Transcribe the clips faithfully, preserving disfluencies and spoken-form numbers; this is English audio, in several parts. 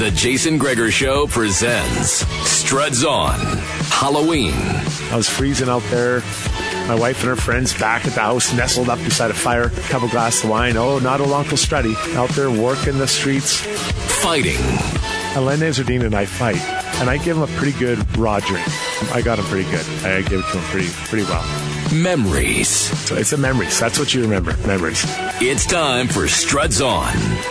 The Jason Gregor Show presents Struds On Halloween. I was freezing out there. My wife and her friends back at the house, nestled up beside a fire, a couple glasses of wine. Oh, not old Uncle Struddy out there working the streets. Fighting. Alain Nasruddin and I fight, and I give him a pretty good raw drink. I got him pretty good. I give it to him pretty pretty well. Memories. So it's the memories. That's what you remember. Memories. It's time for Struds On.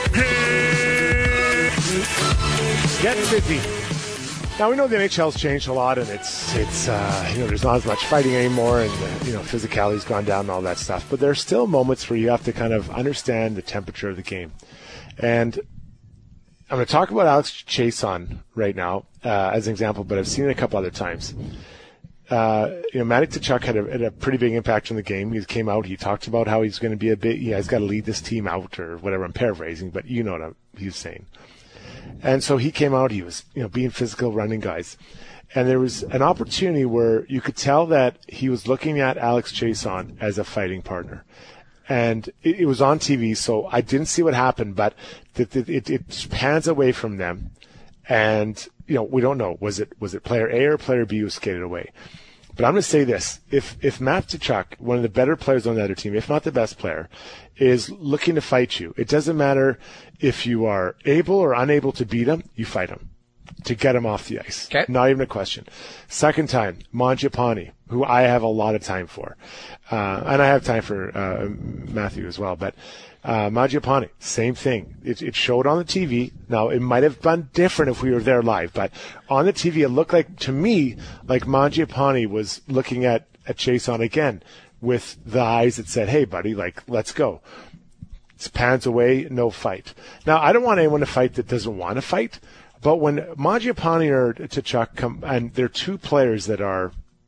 Getting busy. Now we know the N H L's changed a lot, and it's it's uh, you know there's not as much fighting anymore, and uh, you know physicality's gone down and all that stuff. But there are still moments where you have to kind of understand the temperature of the game, and I'm going to talk about Alex Chiasson right now uh, as an example, but I've seen it a couple other times. Uh, you know, Matic Tkachuk had a, had a pretty big impact on the game. He came out, he talked about how he's going to be a bit, yeah, he's got to lead this team out or whatever. I'm paraphrasing, but you know what I'm, he's saying. And so he came out, he was, you know, being physical, running guys. And there was an opportunity where you could tell that he was looking at Alex Chiasson as a fighting partner. And it, it was on T V, so I didn't see what happened, but it, it, it pans away from them. And, you know, we don't know. Was it was it player A or player B who skated away? But I'm going to say this. If if Matt Tkachuk, one of the better players on the other team, if not the best player, is looking to fight you, it doesn't matter if you are able or unable to beat him, you fight him to get him off the ice. Okay. Not even a question. Second time, Mangiapane, who I have a lot of time for. Uh, and I have time for uh, Matthew as well. But uh, Mangiapane, same thing. It, it showed on the T V. Now, it might have been different if we were there live. But on the T V, it looked like, to me, like Mangiapane was looking at, at Chiasson again with the eyes that said, hey, buddy, like, let's go. It's pans away, no fight. Now, I don't want anyone to fight that doesn't want to fight. But when Mangiapane or Tkachuk come, and they're two players that are,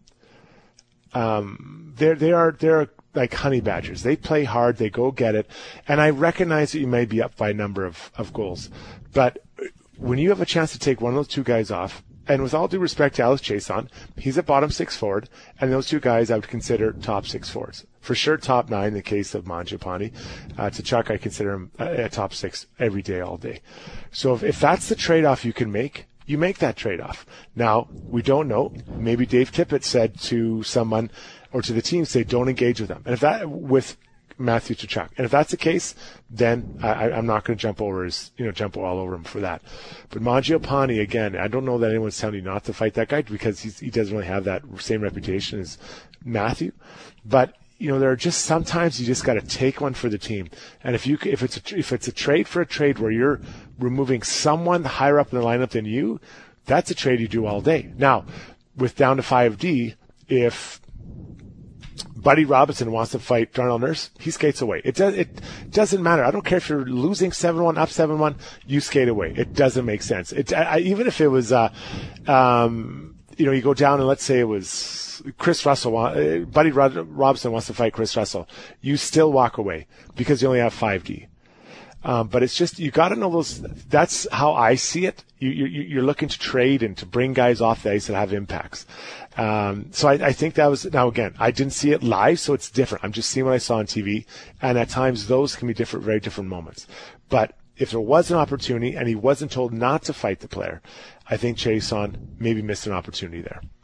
um, they're, they are, they're like honey badgers. They play hard, they go get it. And I recognize that you may be up by a number of, of goals. But when you have a chance to take one of those two guys off, and with all due respect to Alex Chiasson, he's a bottom six forward, and those two guys I would consider top six forwards. For sure, top nine in the case of Mangiapane. Uh, Tkachuk, I consider him a, a top six every day, all day. So if, if that's the trade-off you can make, you make that trade-off. Now, we don't know. Maybe Dave Tippett said to someone or to the team, say, don't engage with them. And if that, with Matthew Tkachuk. And if that's the case, then I, I'm not going to jump over his, you know, jump all over him for that. But Mangiapane, again, I don't know that anyone's telling you not to fight that guy because he's, he doesn't really have that same reputation as Matthew. But you know, there are just sometimes you just got to take one for the team. And if you if it's a, if it's a trade for a trade where you're removing someone higher up in the lineup than you, that's a trade you do all day. Now, with down to five D, if Buddy Robinson wants to fight Darnell Nurse, he skates away. It does it doesn't matter. I don't care if you're losing seven one, up seven one, you skate away. It doesn't make sense. It I, even if it was uh um you know, you go down and let's say it was Chris Russell, Buddy Robinson wants to fight Chris Russell. You still walk away because you only have five D. Um, but it's just, you got to know those, that's how I see it. You, you, you're looking to trade and to bring guys off the ice that have impacts. Um, so I, I think that was, now again, I didn't see it live, so it's different. I'm just seeing what I saw on T V. And at times those can be different, very different moments. But if there was an opportunity and he wasn't told not to fight the player, I think Chiasson maybe missed an opportunity there.